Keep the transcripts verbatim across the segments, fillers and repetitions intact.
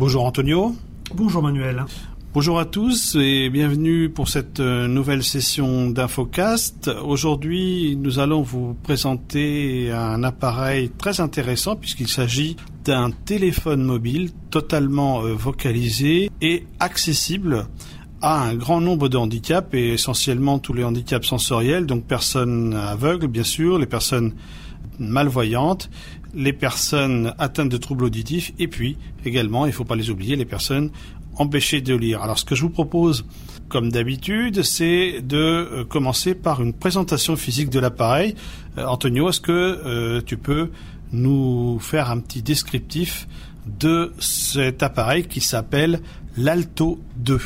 Bonjour Antonio. Bonjour Manuel. Bonjour à tous et bienvenue pour cette nouvelle session d'Infocast. Aujourd'hui, nous allons vous présenter un appareil très intéressant puisqu'il s'agit d'un téléphone mobile totalement vocalisé et accessible à un grand nombre de handicaps et essentiellement tous les handicaps sensoriels, donc personnes aveugles bien sûr, les personnes malvoyantes, les personnes atteintes de troubles auditifs et puis également, il ne faut pas les oublier, les personnes empêchées de lire. Alors ce que je vous propose, comme d'habitude, c'est de commencer par une présentation physique de l'appareil. Euh, Antonio, est-ce que euh, tu peux nous faire un petit descriptif de cet appareil qui s'appelle l'Alto deux?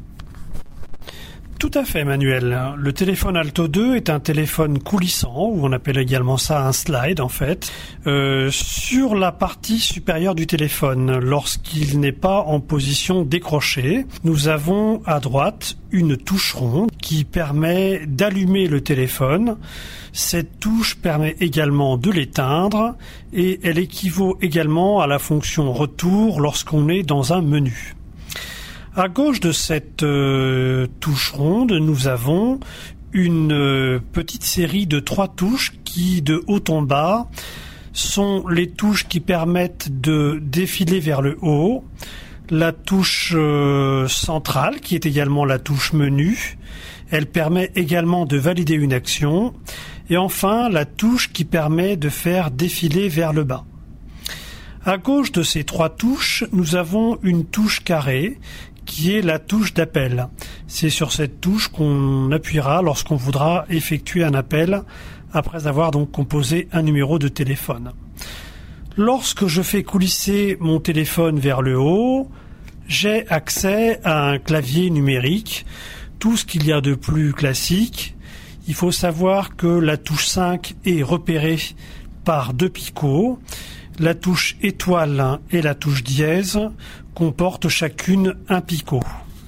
Tout à fait, Manuel. Le téléphone Alto deux est un téléphone coulissant, ou on appelle également ça un slide en fait, euh, sur la partie supérieure du téléphone. Lorsqu'il n'est pas en position décrochée, nous avons à droite une touche ronde qui permet d'allumer le téléphone. Cette touche permet également de l'éteindre et elle équivaut également à la fonction retour lorsqu'on est dans un menu. À gauche de cette euh, touche ronde, nous avons une euh, petite série de trois touches qui, de haut en bas, sont les touches qui permettent de défiler vers le haut, la touche euh, centrale qui est également la touche menu, elle permet également de valider une action, et enfin la touche qui permet de faire défiler vers le bas. À gauche de ces trois touches, nous avons une touche carrée qui est la touche d'appel. C'est sur cette touche qu'on appuiera lorsqu'on voudra effectuer un appel après avoir donc composé un numéro de téléphone. Lorsque je fais coulisser mon téléphone vers le haut, j'ai accès à un clavier numérique, tout ce qu'il y a de plus classique. Il faut savoir que la touche cinq est repérée par deux picots. La touche étoile et la touche dièse comportent chacune un picot.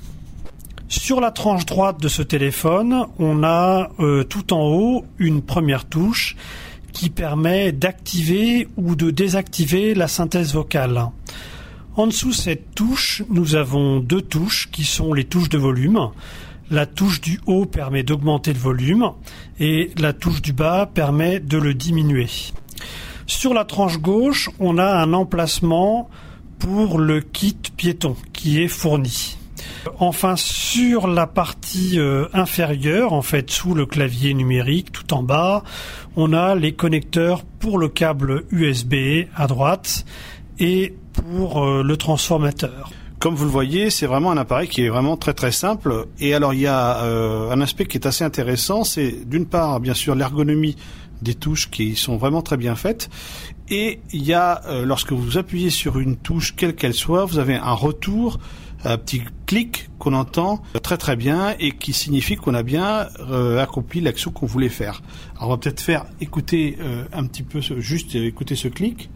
Sur la tranche droite de ce téléphone, on a euh, tout en haut une première touche qui permet d'activer ou de désactiver la synthèse vocale. En dessous de cette touche, nous avons deux touches qui sont les touches de volume. La touche du haut permet d'augmenter le volume et la touche du bas permet de le diminuer. Sur la tranche gauche, on a un emplacement pour le kit piéton qui est fourni. Enfin, sur la partie euh, inférieure, en fait, sous le clavier numérique, tout en bas, on a les connecteurs pour le câble U S B à droite et pour euh, le transformateur. Comme vous le voyez, c'est vraiment un appareil qui est vraiment très très simple. Et alors, il y a euh, un aspect qui est assez intéressant, c'est d'une part, bien sûr, l'ergonomie des touches qui sont vraiment très bien faites. Et il y a, euh, lorsque vous appuyez sur une touche, quelle qu'elle soit, vous avez un retour, un petit clic qu'on entend très très bien et qui signifie qu'on a bien euh, accompli l'action qu'on voulait faire. Alors on va peut-être faire écouter euh, un petit peu, ce, juste écouter ce clic.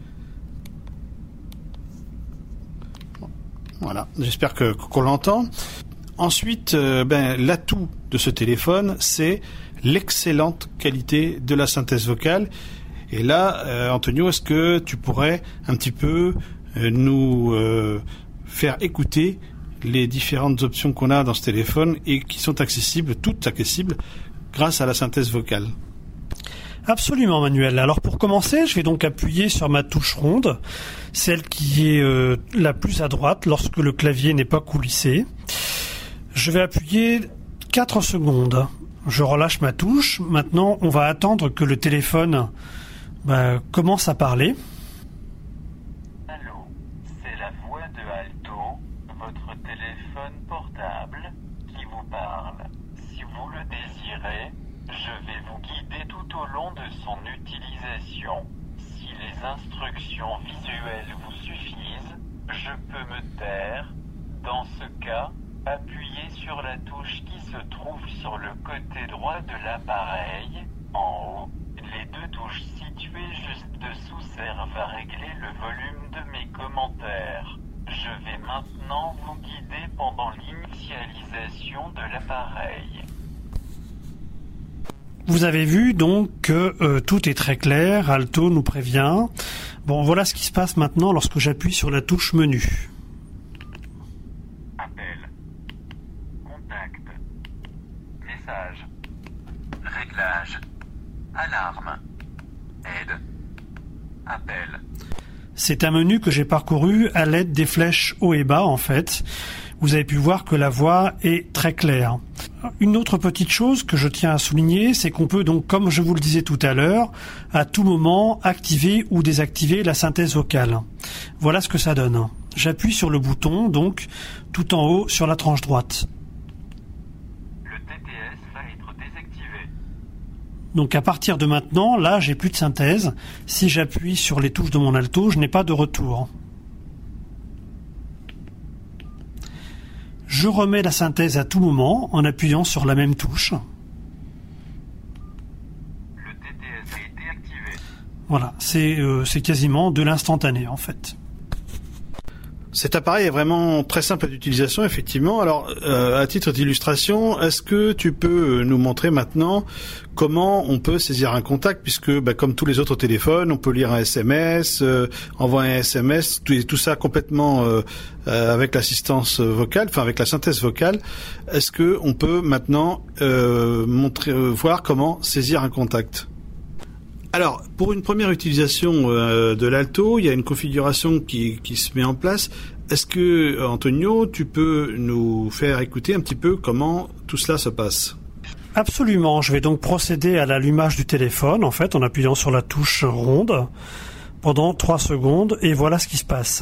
Voilà, j'espère que qu'on l'entend. Ensuite, euh, ben, l'atout de ce téléphone, c'est l'excellente qualité de la synthèse vocale. Et là, euh, Antonio, est-ce que tu pourrais un petit peu euh, nous euh, faire écouter les différentes options qu'on a dans ce téléphone et qui sont accessibles, toutes accessibles, grâce à la synthèse vocale? Absolument, Manuel. Alors pour commencer, je vais donc appuyer sur ma touche ronde, celle qui est euh, la plus à droite lorsque le clavier n'est pas coulissé. Je vais appuyer quatre secondes. Je relâche ma touche. Maintenant, on va attendre que le téléphone bah, commence à parler. Allô, c'est la voix de Alto, votre téléphone portable, qui vous parle. Si vous le désirez, je vais vous guider tout au long de son utilisation. Si les instructions visuelles vous suffisent, je peux me taire. Dans ce cas, appuyez sur la touche qui se trouve sur le côté droit de l'appareil, en haut. Les deux touches situées juste dessous servent à régler le volume de mes commentaires. Je vais maintenant vous guider pendant l'initialisation de l'appareil. Vous avez vu donc que euh, tout est très clair, Alto nous prévient. Bon, voilà ce qui se passe maintenant lorsque j'appuie sur la touche menu. Réglage. Alarme. Aide. Appel. C'est un menu que j'ai parcouru à l'aide des flèches haut et bas en fait. Vous avez pu voir que la voix est très claire. Une autre petite chose que je tiens à souligner, c'est qu'on peut donc, comme je vous le disais tout à l'heure, à tout moment activer ou désactiver la synthèse vocale. Voilà ce que ça donne. J'appuie sur le bouton, donc, tout en haut sur la tranche droite. Le T T S va être désactivé. Donc à partir de maintenant, là, j'ai plus de synthèse. Si j'appuie sur les touches de mon alto, je n'ai pas de retour. Je remets la synthèse à tout moment en appuyant sur la même touche. Le T T S a été activé. Voilà, c'est euh, c'est quasiment de l'instantané en fait. Cet appareil est vraiment très simple d'utilisation, effectivement. Alors, euh, à titre d'illustration, est-ce que tu peux nous montrer maintenant comment on peut saisir un contact, puisque, bah, comme tous les autres téléphones, on peut lire un S M S, euh, envoyer un S M S, tout, tout ça complètement euh, euh, avec l'assistance vocale, enfin avec la synthèse vocale. Est-ce que on peut maintenant euh, montrer, euh, voir comment saisir un contact ? Alors, pour une première utilisation euh, de l'alto, il y a une configuration qui, qui se met en place. Est-ce que, Antonio, tu peux nous faire écouter un petit peu comment tout cela se passe ? Absolument, je vais donc procéder à l'allumage du téléphone, en fait, en appuyant sur la touche ronde pendant trois secondes, et voilà ce qui se passe.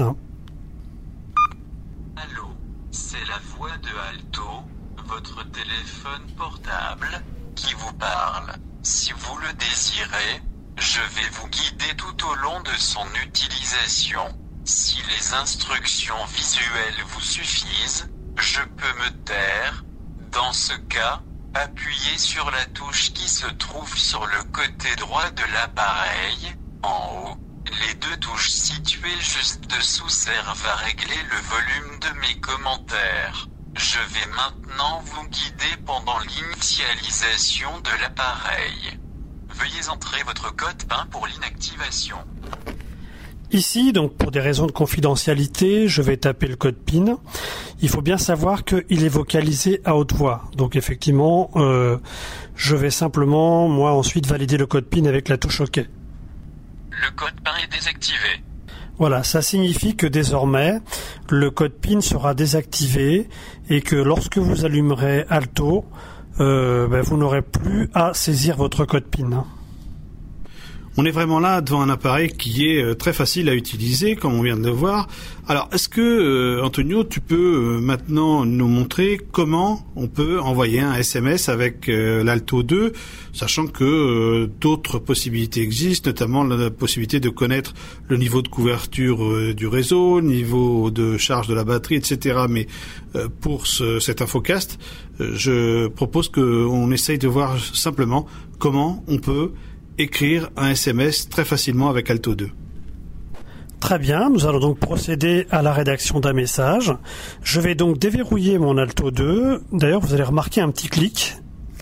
Allô, c'est la voix de Alto, votre téléphone portable, qui vous parle. Si vous le désirez, je vais vous guider tout au long de son utilisation. Si les instructions visuelles vous suffisent, je peux me taire. Dans ce cas, appuyez sur la touche qui se trouve sur le côté droit de l'appareil, en haut. Les deux touches situées juste dessous servent à régler le volume de mes commentaires. Je vais maintenant vous guider pendant l'initialisation de l'appareil. Veuillez entrer votre code PIN pour l'inactivation. Ici, donc pour des raisons de confidentialité, je vais taper le code PIN. Il faut bien savoir qu'il est vocalisé à haute voix. Donc effectivement, euh, je vais simplement, moi, ensuite valider le code PIN avec la touche OK. Le code PIN est désactivé. Voilà, ça signifie que désormais, le code PIN sera désactivé et que lorsque vous allumerez Alto, euh, ben, vous n'aurez plus à saisir votre code PIN. On est vraiment là devant un appareil qui est très facile à utiliser, comme on vient de le voir. Alors, est-ce que, euh, Antonio, tu peux euh, maintenant nous montrer comment on peut envoyer un S M S avec euh, l'Alto deux, sachant que euh, d'autres possibilités existent, notamment la possibilité de connaître le niveau de couverture euh, du réseau, le niveau de charge de la batterie, et cetera. Mais euh, pour ce, cet infocast, euh, je propose qu'on essaye de voir simplement comment on peut écrire un S M S très facilement avec Alto deux. Très bien, nous allons donc procéder à la rédaction d'un message. Je vais donc déverrouiller mon Alto deux. D'ailleurs, vous allez remarquer un petit clic.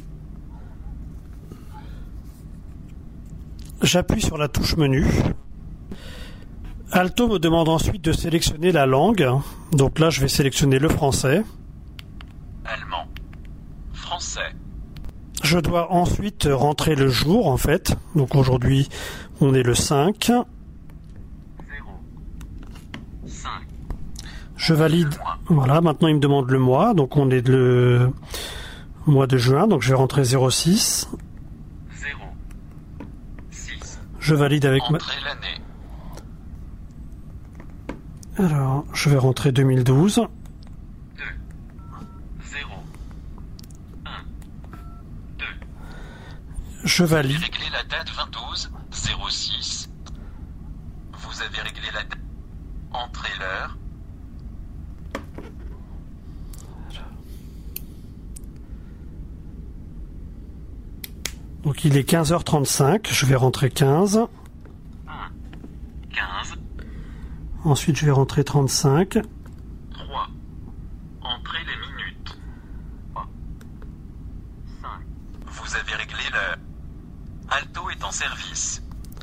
J'appuie sur la touche menu. Alto me demande ensuite de sélectionner la langue. Donc là, je vais sélectionner le français. Allemand. Français. Je dois ensuite rentrer le jour, en fait. Donc aujourd'hui, on est le cinq. zéro. cinq. Je valide. Voilà, maintenant il me demande le mois. Donc on est le mois de juin. Donc je vais rentrer zéro six. zéro. six. Je valide avec ma... Entrez l'année. Alors, je vais rentrer deux mille douze. Je valide. Vous avez réglé la date vingt douze zéro six. Vous avez réglé la date. Entrez l'heure. Donc il est quinze heures trente-cinq. Je vais rentrer quinze. un. quinze. Ensuite je vais rentrer trente-cinq. trois. Entrez les minutes. trois. cinq. Vous avez réglé l'heure. Alto est en service.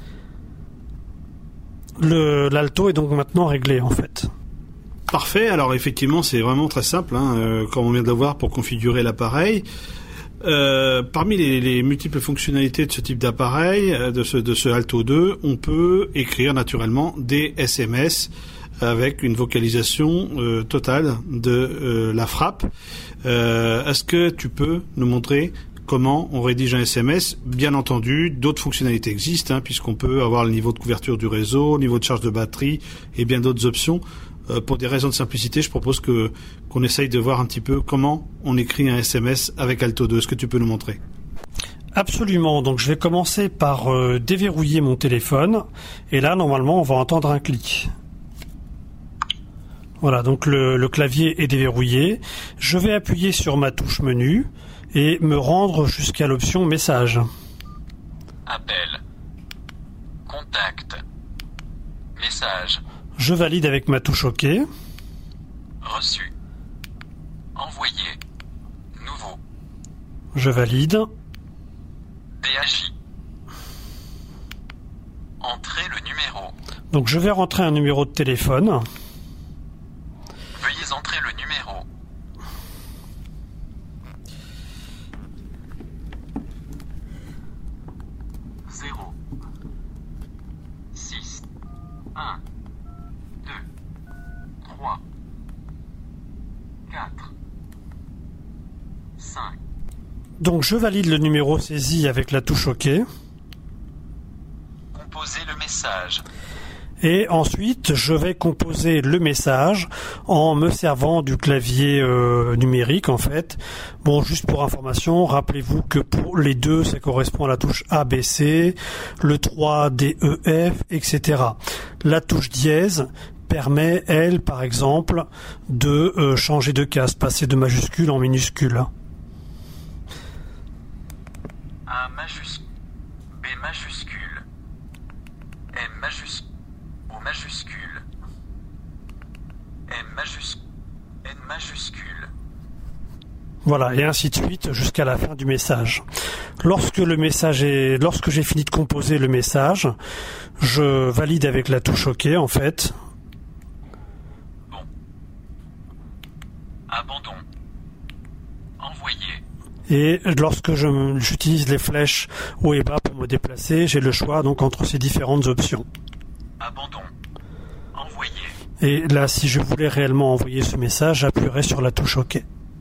Le, l'alto est donc maintenant réglé en fait. Parfait, alors effectivement c'est vraiment très simple, hein, euh, comme on vient de le voir pour configurer l'appareil. Euh, parmi les, les multiples fonctionnalités de ce type d'appareil, de ce, de ce Alto deux, on peut écrire naturellement des S M S avec une vocalisation euh, totale de euh, la frappe. Euh, est-ce que tu peux nous montrer comment on rédige un S M S? Bien entendu, d'autres fonctionnalités existent, hein, puisqu'on peut avoir le niveau de couverture du réseau, le niveau de charge de batterie et bien d'autres options. Euh, pour des raisons de simplicité, je propose que qu'on essaye de voir un petit peu comment on écrit un S M S avec Alto deux. Est-ce que tu peux nous montrer? Absolument. Donc je vais commencer par euh, déverrouiller mon téléphone. Et là, normalement, on va entendre un clic. Voilà, donc le, le clavier est déverrouillé. Je vais appuyer sur ma touche menu et me rendre jusqu'à l'option message. Appel. Contact. Message. Je valide avec ma touche OK. Reçu. Envoyé. Nouveau. Je valide. D A J. Entrez le numéro. Donc je vais rentrer un numéro de téléphone. Veuillez entrer le numéro. zéro. six. un. deux. trois. quatre. cinq. Donc je valide le numéro saisi avec la touche OK. Composez le message. Et ensuite, je vais composer le message en me servant du clavier euh, numérique, en fait. Bon, juste pour information, rappelez-vous que pour les deux, ça correspond à la touche A, B, C, le trois, D, E, F, et cetera. La touche dièse permet, elle, par exemple, de euh, changer de case, passer de majuscule en minuscule. A majuscule, B majuscule, M majuscule, O majuscule, M majuscule, N majuscule. Voilà, et ainsi de suite jusqu'à la fin du message. Lorsque le message est, lorsque j'ai fini de composer le message, je valide avec la touche OK, en fait. Bon. Abandon. Envoyer. Et lorsque je, j'utilise les flèches haut et bas pour me déplacer, j'ai le choix donc entre ces différentes options. Abandon. Envoyer. Et là, si je voulais réellement envoyer ce message, j'appuierais sur la touche OK.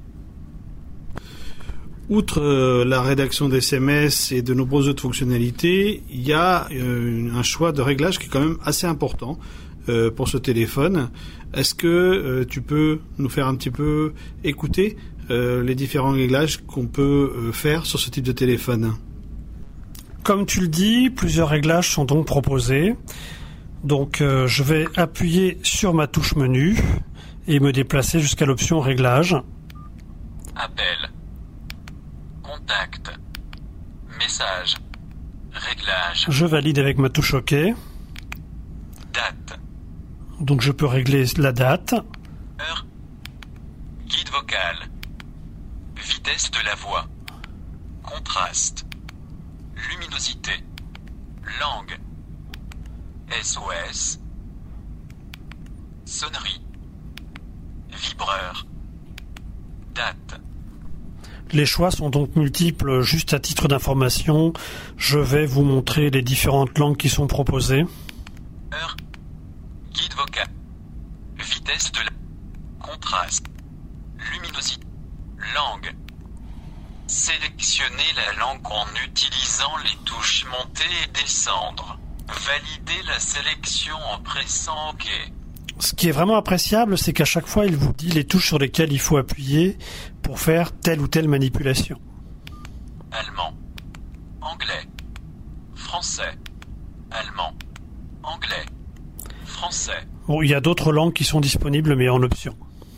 Outre euh, la rédaction d'S M S et de nombreuses autres fonctionnalités, il y a euh, un choix de réglage qui est quand même assez important euh, pour ce téléphone. Est-ce que euh, tu peux nous faire un petit peu écouter euh, les différents réglages qu'on peut euh, faire sur ce type de téléphone? Comme tu le dis, plusieurs réglages sont donc proposés. Donc euh, je vais appuyer sur ma touche menu et me déplacer jusqu'à l'option réglage. Appel. Contact. Message. Réglage. Je valide avec ma touche OK. Date. Donc je peux régler la date. Heure. Guide vocal. Vitesse de la voix. Contraste. Luminosité. Langue. S O S. Sonnerie. Vibreur. Date. Les choix sont donc multiples. Juste à titre d'information, je vais vous montrer les différentes langues qui sont proposées. Heure. Guide vocal. Vitesse de la... Contraste. Luminosité. Langue. Sélectionnez la langue en utilisant les touches monter et descendre. Validez la sélection en pressant OK. Ce qui est vraiment appréciable, c'est qu'à chaque fois, il vous dit les touches sur lesquelles il faut appuyer pour faire telle ou telle manipulation. Allemand. Anglais. Français. Allemand. Anglais. Français. Bon, il y a d'autres langues qui sont disponibles, mais en option.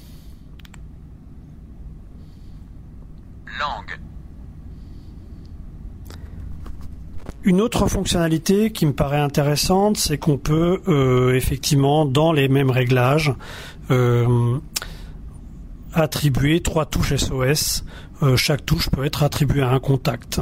Langue. Une autre fonctionnalité qui me paraît intéressante, c'est qu'on peut euh, effectivement, dans les mêmes réglages, euh, attribuer trois touches S O S. Euh, chaque touche peut être attribuée à un contact.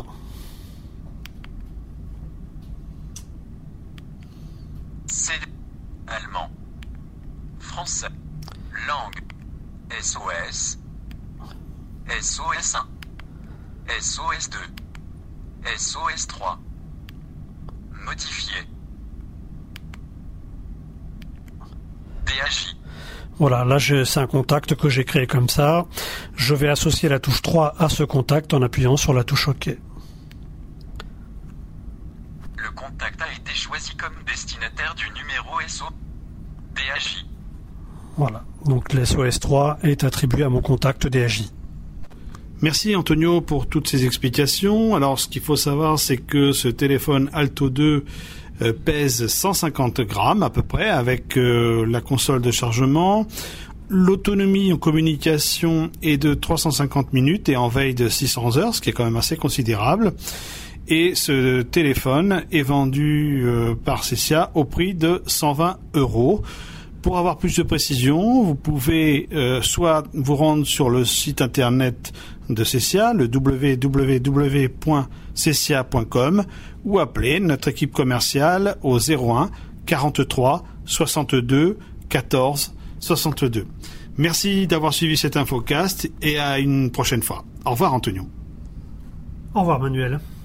C'est allemand. Français. Langue. S O S. S O S un. S O S deux. S O S trois. Modifier. D A J. Voilà, là je- c'est un contact que j'ai créé comme ça. Je vais associer la touche trois à ce contact en appuyant sur la touche OK. Le contact a été choisi comme destinataire du numéro S O. D A J. Voilà, donc l'S O S trois est attribué à mon contact D A J. Merci Antonio pour toutes ces explications. Alors ce qu'il faut savoir, c'est que ce téléphone Alto deux euh, pèse cent cinquante grammes à peu près avec euh, la console de chargement. L'autonomie en communication est de trois cent cinquante minutes et en veille de six cents heures, ce qui est quand même assez considérable. Et ce téléphone est vendu euh, par Cesia au prix de cent vingt euros. Pour avoir plus de précisions, vous pouvez euh, soit vous rendre sur le site internet de Cesia, le w w w point cesia point com, ou appeler notre équipe commerciale au zéro un quarante-trois soixante-deux quatorze soixante-deux. Merci d'avoir suivi cet infocast et à une prochaine fois. Au revoir Antonio. Au revoir Manuel.